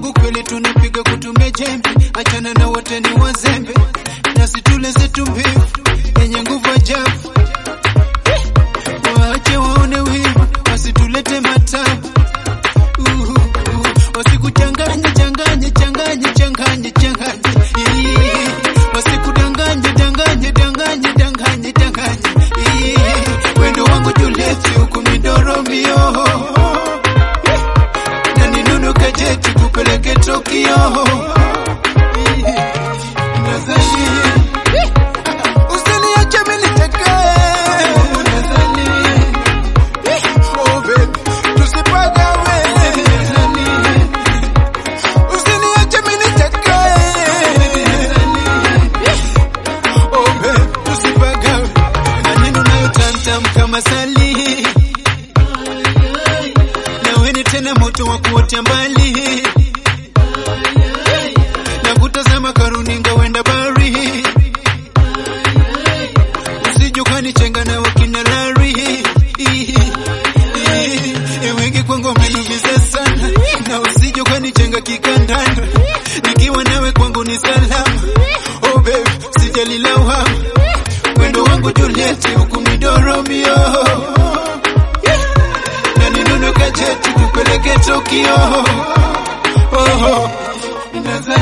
wangu kweli tunipiga kutumia jembe, achana na wote ni wazembe, nasi tule zetu mbivu yenye nguvu ajabu. Waache waone wivu, wasitulete matabu. Wasikuchanganye changanye changanye changanye changanye, wasikudanganye danganye danganye danganye danganye. Wendo wangu Juliet huku midoro mio, na ninunu kajeti kupeleke Tokyo. Usiniache mimi nitakae, oh baby tusipagawe. Usiniache mimi nitakae, oh baby tusipagawe. Maneno nayo tamtam kama sali, nawe ni tena moto wa kuotea mbali, na kutazama karuninga wenda bari. Usijukani chenga na wakina lari, wengi kwangu amenumiza sana, na usijukani chenga kikandanda, nikiwa nawe kwangu ni salama. Oh baby sijali lawama, wendo wangu Juliet huku midoro mio, na ninunu kajeti kupeleke Tokyo. Oh,